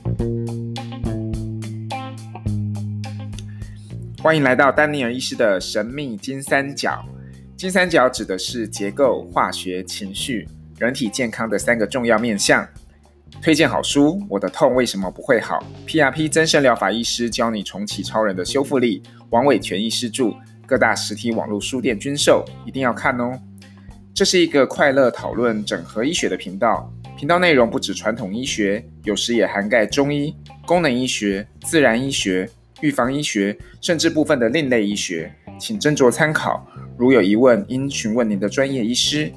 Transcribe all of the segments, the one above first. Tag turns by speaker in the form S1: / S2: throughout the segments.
S1: 欢迎来到丹尼尔医师的神秘金三角。金三角指的是结构、化学、情绪、人体健康的3个重要面向。推荐好书，我的痛为什么不会好？ PRP 增生疗法医师教你重启超人的修复力。王伟全医师著，各大实体网络书店均售，一定要看哦。这是一个快乐讨论整合医学的频道，频道内容不止传统医学，有时也涵盖中医、功能医学、自然医学、预防医学，甚至部分的另类医学，请斟酌参考。如有疑问，应询问您的专业医师。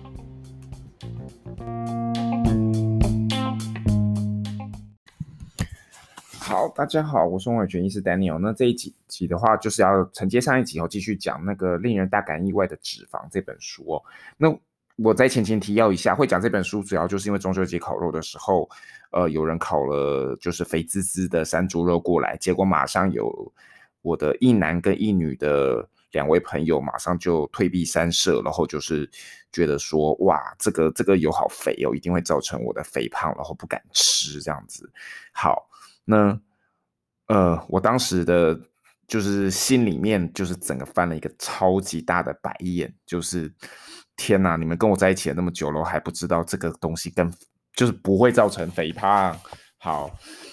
S1: 好，大家好，我是王伟全医师 Daniel。那这一集的话，就是要承接上一集继续讲那个令人大感意外的脂肪这本书哦。那我在前情提要一下，会讲这本书主要就是因为中秋节烤肉的时候，有人烤了就是肥滋滋的山猪肉过来，结果马上有我的一男跟一女的2位朋友马上就退避三舍，然后就是觉得说，哇，这个油好肥哦，一定会造成我的肥胖，然后不敢吃这样子。好，那我当时的就是心里面就是整个翻了一个超级大的白眼，就是天哪，你们跟我在一起了那么久了，我还不知道这个东西就是不会造成肥胖。好，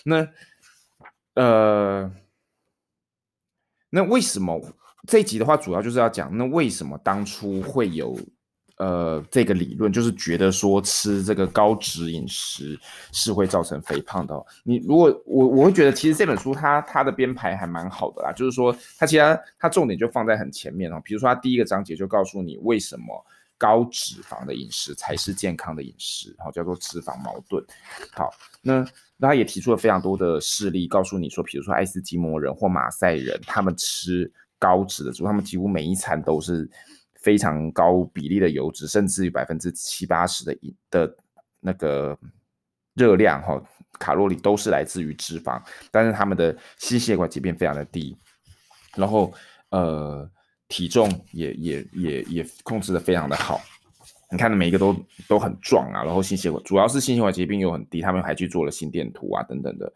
S1: 那为什么这一集的话主要就是要讲，那为什么当初会有这个理论，就是觉得说吃这个高脂饮食是会造成肥胖的哦。你如果我会觉得，其实这本书它的编排还蛮好的啦，就是说它重点就放在很前面哦。比如说它第1个章节就告诉你为什么高脂肪的饮食才是健康的饮食，叫做脂肪矛盾。好，那他也提出了非常多的事例，告诉你说，比如说愛斯基摩人或马赛人，他们吃高脂的食物，他们几乎每一餐都是非常高比例的油脂，甚至于70-80%的那个热量卡路里都是来自于脂肪，但是他们的心血管疾病非常的低，然后体重也控制的非常的好。你看每一个都很壮啊，然后主要是心血管疾病又很低，他们还去做了心电图啊等等的。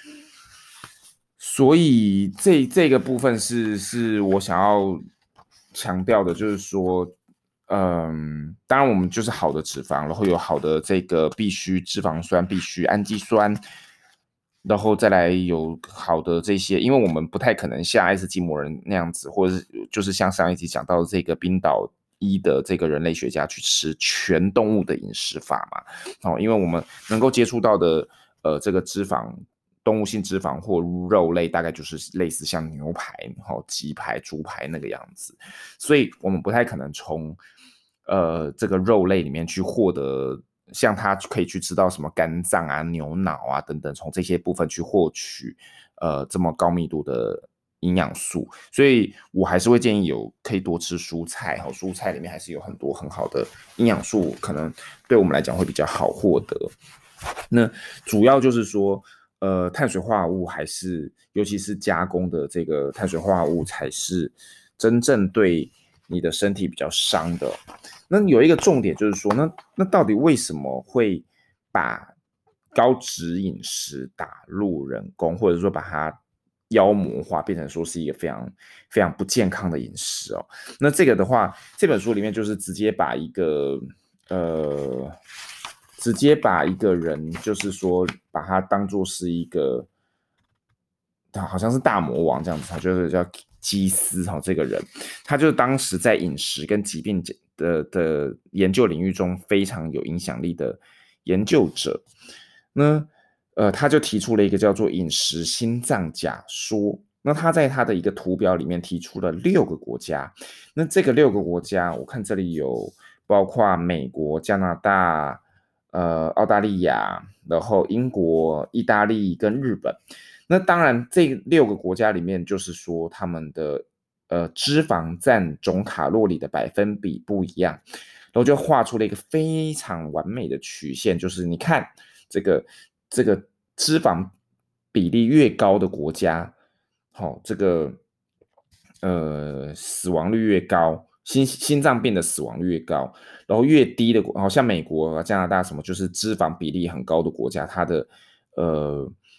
S1: 所以这个部分是我想要强调的，就是说，当然我们就是好的脂肪，然后有好的这个必需脂肪酸、必需氨基酸，然后再来有好的这些，因为我们不太可能像爱斯基摩人那样子，或者是就是像上一集讲到的这个冰岛1的这个人类学家去吃全动物的饮食法嘛，因为我们能够接触到的这个脂肪。动物性脂肪或肉类大概就是类似像牛排、鸡排、猪排那个样子，所以我们不太可能从这个肉类里面去获得像它可以去吃到什么肝脏啊、牛脑啊等等，从这些部分去获取这么高密度的营养素，所以我还是会建议可以多吃蔬菜，蔬菜里面还是有很多很好的营养素，可能对我们来讲会比较好获得。那主要就是说。碳水化合物还是，尤其是加工的这个碳水化合物，才是真正对你的身体比较伤的。那有一个重点就是说，那到底为什么会把高脂饮食打入人工，或者说把它妖魔化，变成说是一个非常非常不健康的饮食哦？那这个的话，这本书里面就是直接把一个人，就是说把他当作是一个，好像是大魔王这样子，他就是叫基斯这个人，他就当时在饮食跟疾病的研究领域中非常有影响力的研究者。那他就提出了一个叫做饮食心脏假说。那他在他的一个图表里面提出了6个国家。那这个6个国家，我看这里有包括美国、加拿大。澳大利亚，然后英国、意大利跟日本。那当然，这6个国家里面，就是说他们的脂肪占总卡路里的百分比不一样，然后就画出了一个非常完美的曲线，就是你看这个脂肪比例越高的国家，这个死亡率越高。心脏病的死亡率越高，然后越低的像美国、加拿大什么，就是脂肪比例很高的国家，它的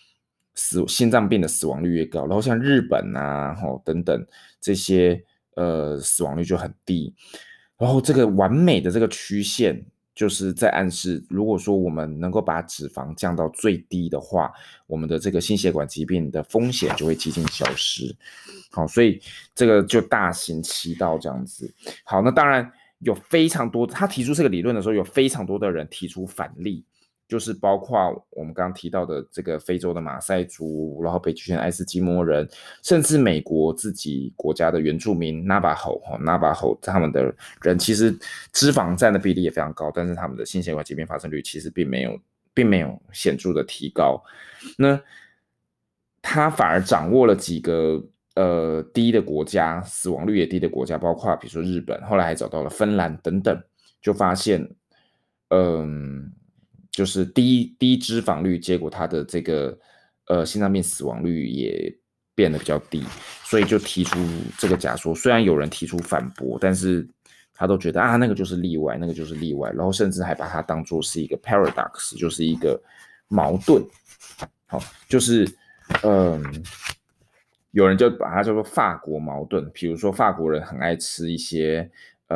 S1: 心脏病的死亡率越高，然后像日本啊，等等这些死亡率就很低。然后这个完美的这个曲线就是在暗示，如果说我们能够把脂肪降到最低的话，我们的这个心血管疾病的风险就会接近消失。好，所以这个就大行其道这样子。好，那当然有非常多，他提出这个理论的时候，有非常多的人提出反例。就是包括我们刚刚提到的这个非洲的马赛族，然后北极圈爱斯基摩人，甚至美国自己国家的原住民纳巴吼他们的人，其实脂肪占的比例也非常高，但是他们的心血管疾病发生率其实并没有显著的提高。那他反而掌握了几个低的国家，死亡率也低的国家，包括比如说日本，后来还找到了芬兰等等，就发现就是低脂肪率，结果它的这个心脏病死亡率也变得比较低，所以就提出这个假说。虽然有人提出反驳，但是他都觉得那个就是例外，那个就是例外，然后甚至还把它当作是一个 paradox， 就是一个矛盾。好，就是有人就把它叫做法国矛盾，比如说法国人很爱吃一些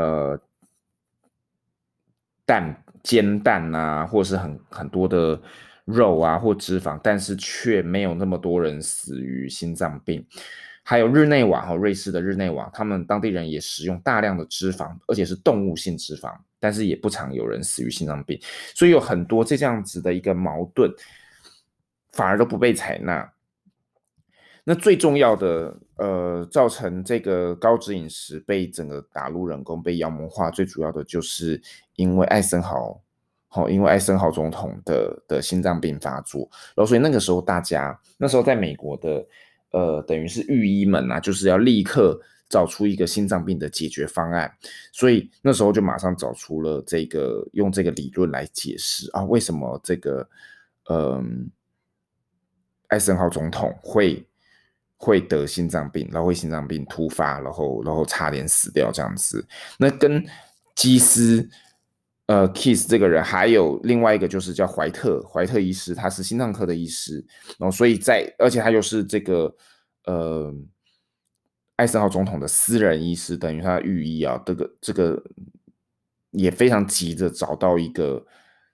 S1: 煎蛋啊，或是很多的肉啊或脂肪，但是却没有那么多人死于心脏病。还有日内瓦瑞士的日内瓦，他们当地人也食用大量的脂肪，而且是动物性脂肪，但是也不常有人死于心脏病。所以有很多这样子的一个矛盾，反而都不被采纳。那最重要的，造成这个高脂饮食被整个打入人工、被妖魔化，最主要的就是因为艾森豪总统的心脏病发作，然后所以那个时候那时候在美国的，等于是御医们啊，就是要立刻找出一个心脏病的解决方案，所以那时候就马上找出了用这个理论来解释为什么这个，艾森豪总统会得心脏病，然后会心脏病突发，然后差点死掉这样子。那跟基斯Keith 这个人，还有另外一个就是叫怀特医师，他是心脏科的医师，然后所以而且他又是这个艾森豪总统的私人医师，等于他的御医啊，这个也非常急着找到一个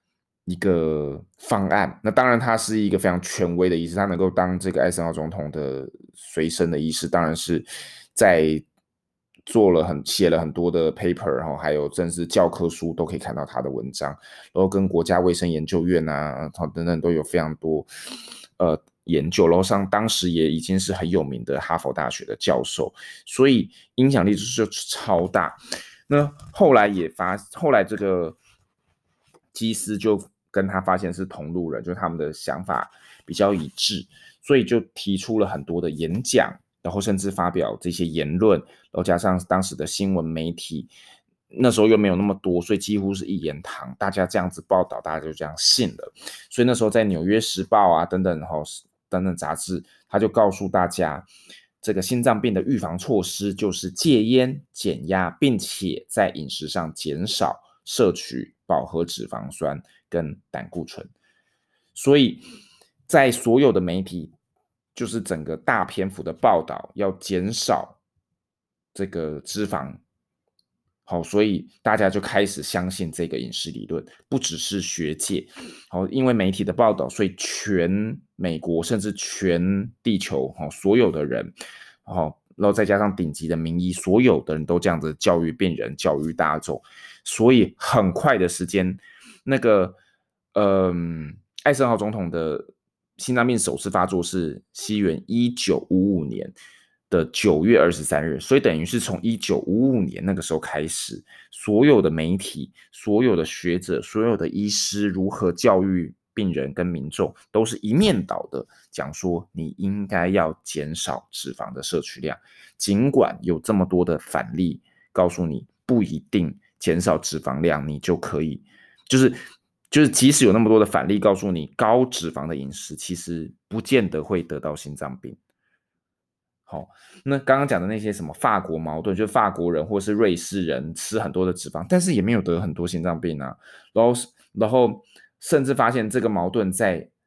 S1: 方案。那当然他是一个非常权威的医师，他能够当这个艾森豪总统的随身的医师，当然是在写了很多的 paper， 然后还有甚至教科书都可以看到他的文章，然后跟国家卫生研究院啊等等都有非常多研究，然后当时也已经是很有名的哈佛大学的教授，所以影响力就超大。那后来这个基斯就跟他发现是同路人，就他们的想法比较一致，所以就提出了很多的演讲，然后甚至发表这些言论，然后加上当时的新闻媒体那时候又没有那么多，所以几乎是一言堂，大家这样子报道，大家就这样信了。所以那时候在纽约时报啊等等杂志，他就告诉大家，这个心脏病的预防措施就是戒烟、减压，并且在饮食上减少摄取饱和脂肪酸跟胆固醇。所以在所有的媒体，就是整个大篇幅的报道，要减少这个脂肪。好，所以大家就开始相信这个饮食理论，不只是学界。好，因为媒体的报道，所以全美国甚至全地球，所有的人，然后再加上顶级的名医，所有的人都这样子教育病人、教育大众，所以很快的时间，那个艾森豪总统的心脏病首次发作是西元1955年的9月23日，所以等于是从1955年那个时候开始，所有的媒体、所有的学者、所有的医师如何教育病人跟民众，都是一面倒的讲说你应该要减少脂肪的摄取量，尽管有这么多的反例告诉你不一定减少脂肪量你就可以，就是即使有那么多的反例告诉你高脂肪的饮食其实不见得会得到心脏病。好，那刚刚讲的那些什么法国矛盾，就是法国人或是瑞士人吃很多的脂肪，但是也没有得很多心脏病啊。然后甚至发现这个矛盾在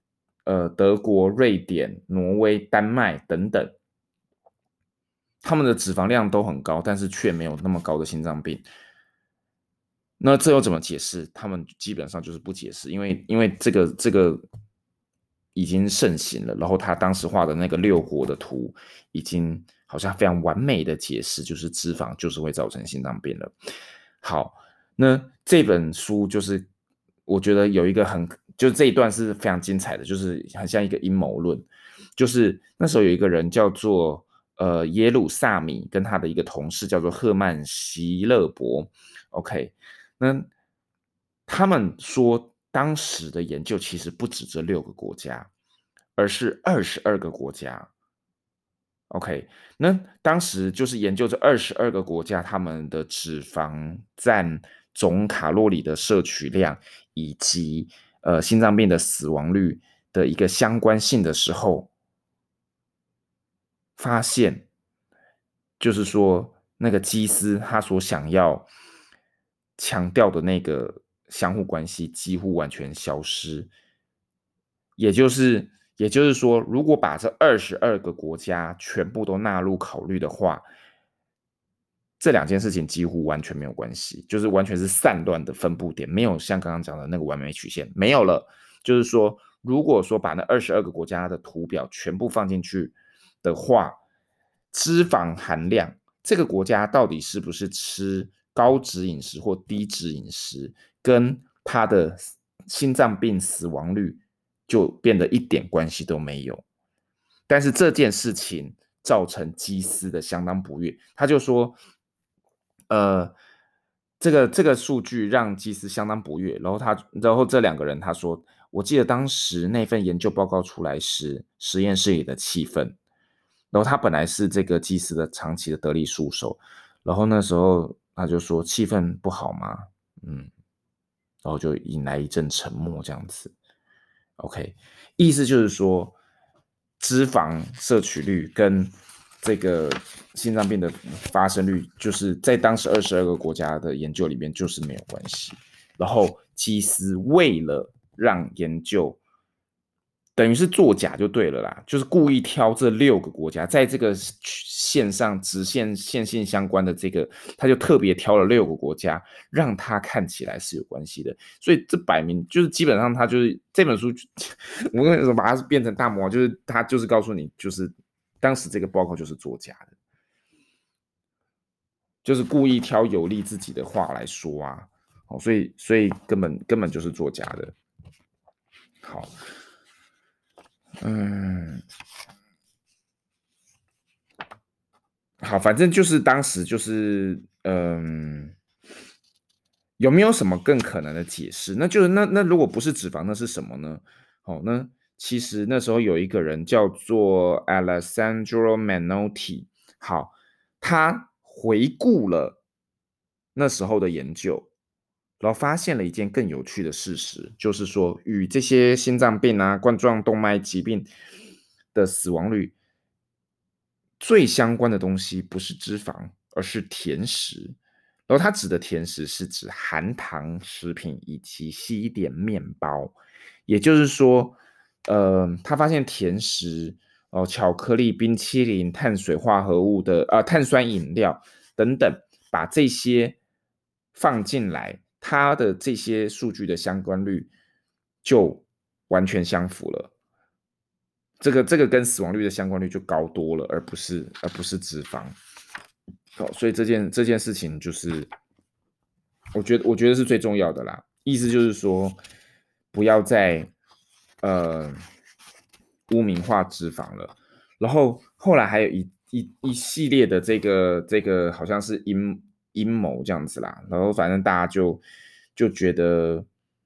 S1: 德国、瑞典、挪威、丹麦等等，他们的脂肪量都很高，但是却没有那么高的心脏病。那这又怎么解释？他们基本上就是不解释，因为这个已经盛行了，然后他当时画的那个6国的图，已经好像非常完美的解释，就是脂肪就是会造成心脏病了。好，那这本书就是我觉得有一个就是这一段是非常精彩的，就是很像一个阴谋论，就是那时候有一个人叫做耶鲁萨米，跟他的一个同事叫做赫曼席勒伯 ，OK。那他们说，当时的研究其实不止这6个国家，而是22个国家。OK，那当时就是研究这22个国家，他们的脂肪占总卡路里的摄取量，以及心脏病的死亡率的一个相关性的时候，发现就是说，那个基斯他所想要强调的那个相互关系几乎完全消失。也就是说，如果把这22个国家全部都纳入考虑的话，这两件事情几乎完全没有关系，就是完全是散乱的分布点，没有像刚刚讲的那个完美曲线，没有了。就是说，如果说把那22个国家的图表全部放进去的话，脂肪含量，这个国家到底是不是吃高脂饮食或低脂饮食，跟它的心脏病死亡率就变得一点关系都没有。但是这件事情造成基斯的相当不悦，他就说，这个数据让基斯相当不悦，然后这2个人他说，我记得当时那份研究报告出来时，实验室里的气氛，然后他本来是这个基斯的长期的得力助手，然后那时候他就说气氛不好吗？然后就引来一阵沉默，这样子。OK，意思就是说，脂肪摄取率跟这个心脏病的发生率，就是在当时22个国家的研究里面就是没有关系。然后基斯为了让研究等于是作假就对了啦，就是故意挑这6个国家，在这个线上直线线性相关的这个，他就特别挑了6个国家，让它看起来是有关系的。所以这摆明就是基本上他就是这本书，我为什么把它变成大魔王，就是他就是告诉你，就是当时这个报告就是作假的，就是故意挑有利自己的话来说啊，所以根本就是作假的。好，嗯。好，反正就是当时就是，有没有什么更可能的解释？那就是那如果不是脂肪，那是什么呢？哦，那其实那时候有一个人叫做 Alessandro Menotti，好，他回顾了那时候的研究，然后发现了一件更有趣的事实，就是说与这些心脏病啊、冠状动脉疾病的死亡率最相关的东西不是脂肪，而是甜食。然后它指的甜食是指含糖食品以及西点面包，也就是说，他发现甜食、巧克力、冰淇淋、碳水化合物的碳酸饮料等等，把这些放进来，它的这些数据的相关率就完全相符了。这个跟死亡率的相关率就高多了，而不是脂肪。好，所以这件事情就是，我觉得是最重要的啦。意思就是说，不要再呃污名化脂肪了。然后后来还有一系列的这个好像是阴谋这样子啦。然后反正大家就觉得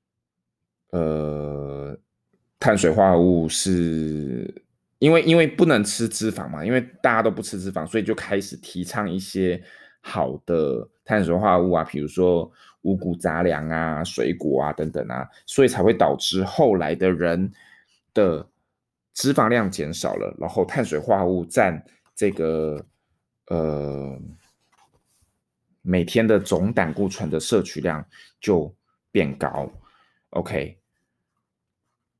S1: 碳水化合物是因为不能吃脂肪嘛，因为大家都不吃脂肪，所以就开始提倡一些好的碳水化合物啊，比如说五谷杂粮啊、水果啊等等啊，所以才会导致后来的人的脂肪量减少了，然后碳水化合物占这个呃每天的总胆固醇的摄取量就变高。OK，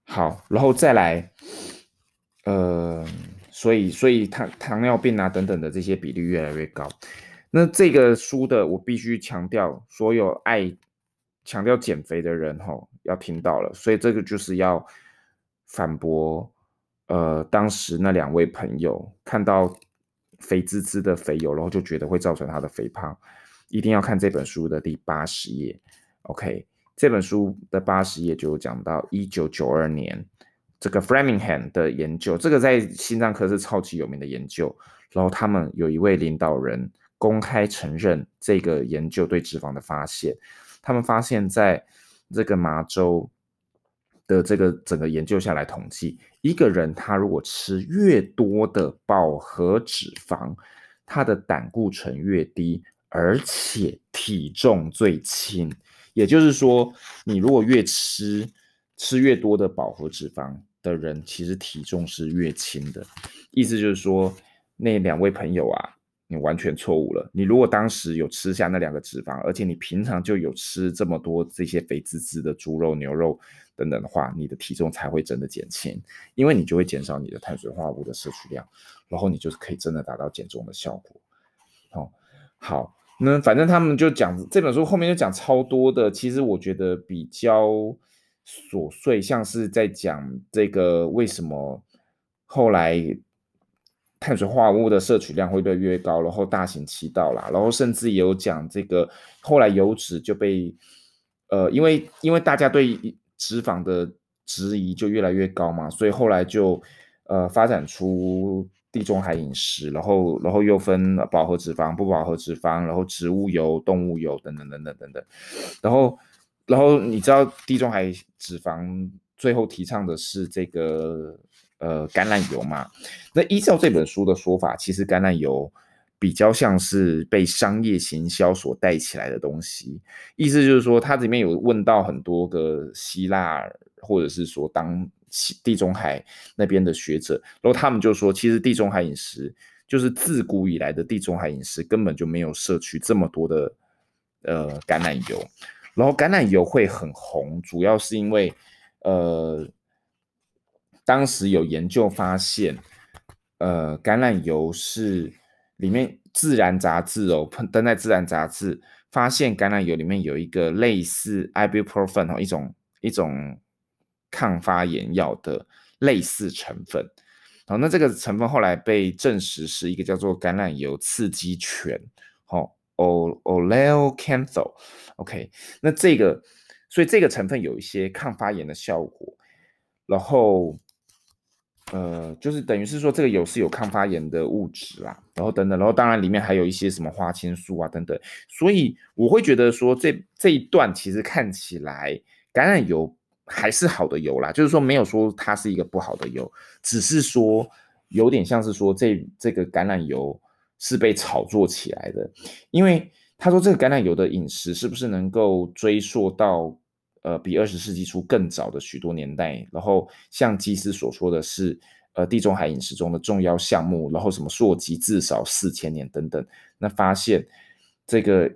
S1: 好，然后再来，呃，所以糖尿病啊等等的这些比例越来越高。那这个书的我必须强调，所有强调减肥的人要听到了，所以这个就是要反驳，当时那两位朋友看到肥滋滋的肥油，然后就觉得会造成他的肥胖，一定要看这本书的第80页。OK，这本书的80页就有讲到1992年这个 Framingham 的研究，这个在心脏科是超级有名的研究。然后他们有一位领导人公开承认这个研究对脂肪的发现。他们发现在这个麻州的这个整个研究下来统计，一个人他如果吃越多的饱和脂肪，他的胆固醇越低，而且体重最轻。也就是说，你如果吃越多的饱和脂肪的人，其实体重是越轻的。意思就是说，那两位朋友啊，你完全错误了。你如果当时有吃下那两个脂肪，而且你平常就有吃这么多这些肥滋滋的猪肉、牛肉等等的话，你的体重才会真的减轻，因为你就会减少你的碳水化合物的摄取量，然后你就是可以真的达到减重的效果。好，那反正他们就讲这本书后面就讲超多的，其实我觉得比较琐碎，像是在讲这个为什么后来碳水化合物的摄取量会越来越高，然后大行其道啦，然后甚至也有讲这个后来油脂就被因为大家对脂肪的质疑就越来越高嘛，所以后来就发展出地中海饮食，然后又分饱和脂肪、不饱和脂肪，然后植物油、动物油等等等等等等，然后你知道地中海脂肪最后提倡的是这个橄榄油嘛？那依照这本书的说法，其实橄榄油比较像是被商业行销所带起来的东西，意思就是说，它里面有问到很多个希腊或者是说当地中海那边的学者，然后他们就说，其实地中海饮食就是自古以来的地中海饮食根本就没有摄取这么多的橄榄油，然后橄榄油会很红，主要是因为当时有研究发现，橄榄油是里面《自然》杂志登在《自然》杂志，发现橄榄油里面有一个类似 ibuprofen 一种抗发炎药的类似成分。好，那这个成分后来被证实是一个叫做橄榄油刺激醛，oleocanthal。OK，那所以这个成分有一些抗发炎的效果，然后就是等于是说这个油是有抗发炎的物质啦，然后等等，然后当然里面还有一些什么花青素啊等等，所以我会觉得说这一段其实看起来橄榄油还是好的油啦，就是说没有说它是一个不好的油，只是说有点像是说这个橄榄油是被炒作起来的，因为他说这个橄榄油的饮食是不是能够追溯到比20世纪初更早的许多年代，然后像基斯所说的是地中海饮食中的重要项目，然后什么溯及至少4000年等等，那发现这个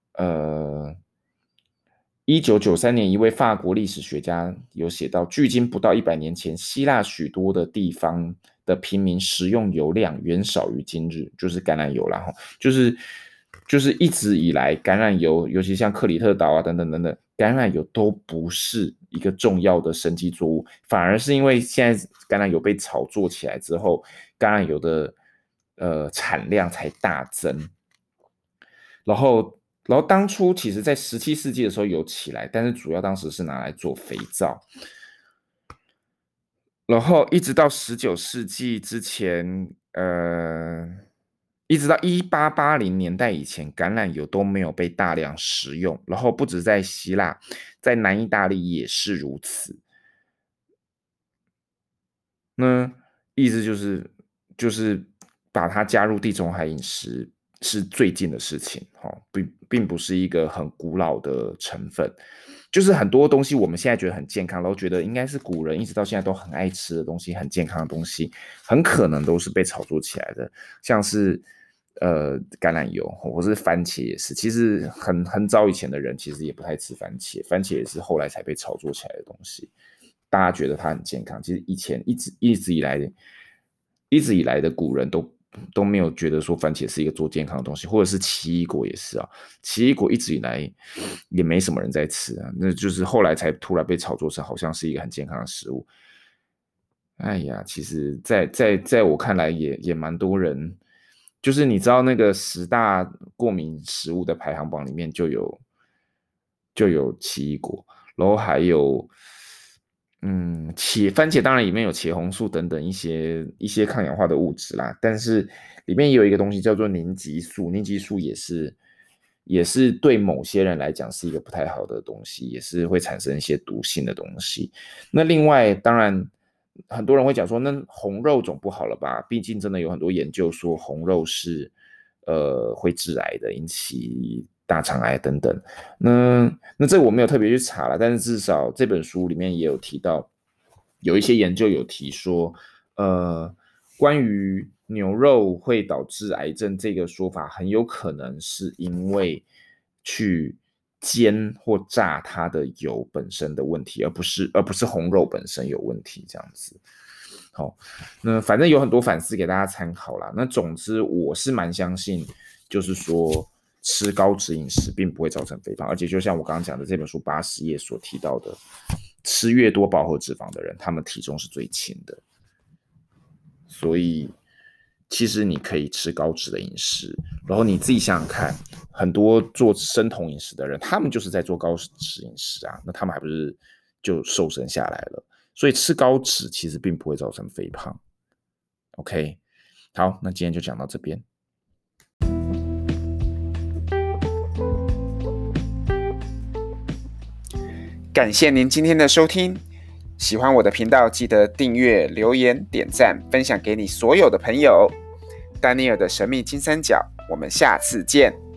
S1: 1993年，一位法国历史学家有写到，距今不到100年前，希腊许多的地方的平民食用油量远少于今日，就是橄榄油啦，就是一直以来橄榄油，尤其像克里特岛啊等等等等，橄榄油都不是一个重要的生机作物，反而是因为现在橄榄油被炒作起来之后，橄榄油的产量才大增，然后当初其实在17世纪的时候有起来，但是主要当时是拿来做肥皂，然后一直到19世纪之前，一直到1880年代以前，橄榄油都没有被大量食用，然后不止在希腊，在南意大利也是如此。那意思就是把它加入地中海饮食是最近的事情，并不是一个很古老的成分。就是很多东西我们现在觉得很健康，然后觉得应该是古人一直到现在都很爱吃的东西，很健康的东西，很可能都是被炒作起来的，像是橄榄油或是番茄也是。其实很早以前的人其实也不太吃番茄，番茄也是后来才被炒作起来的东西。 大家觉得它很健康，其实以前一直以来的古人都没有觉得说番茄是一个做健康的东西，或者是奇异果也是啊，奇异果一直以来也没什么人在吃啊，那就是后来才突然被炒作成好像是一个很健康的食物。哎呀，其实在我看来也蛮多人，就是你知道那个10大过敏食物的排行榜里面就有奇异果，然后还有番茄当然里面有茄红素等等一些抗氧化的物质啦，但是里面也有一个东西叫做凝集素，凝集素也是对某些人来讲是一个不太好的东西，也是会产生一些毒性的东西。那另外当然很多人会讲说，那红肉总不好了吧？毕竟真的有很多研究说红肉是会致癌的，引起大肠癌等等。那这个我没有特别去查了，但是至少这本书里面也有提到，有一些研究有提说，关于牛肉会导致癌症这个说法，很有可能是因为去煎或炸它的油本身的问题，而不是红肉本身有问题这样子。好，那反正有很多反思给大家参考啦。那总之我是蛮相信，就是说吃高脂饮食并不会造成肥胖，而且就像我刚刚讲的这本书80页所提到的，吃越多饱和脂肪的人，他们体重是最轻的。所以其实你可以吃高脂的饮食，然后你自己想想看，很多做生酮饮食的人，他们就是在做高脂饮食啊，那他们还不是就瘦身下来了？所以吃高脂其实并不会造成肥胖。OK， 好，那今天就讲到这边。
S2: 感谢您今天的收听，喜欢我的频道记得订阅、留言、点赞、分享给你所有的朋友。丹尼尔的神秘金三角，我们下次见。